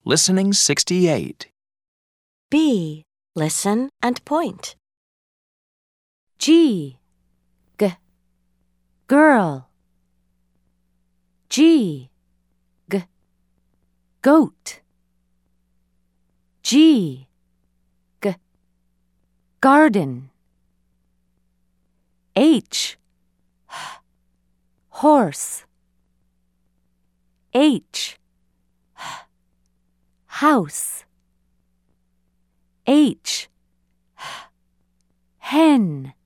Listening 68. B. Listen and point. G, girl. G, goat. G, garden. H, horse. H, house. H, hen.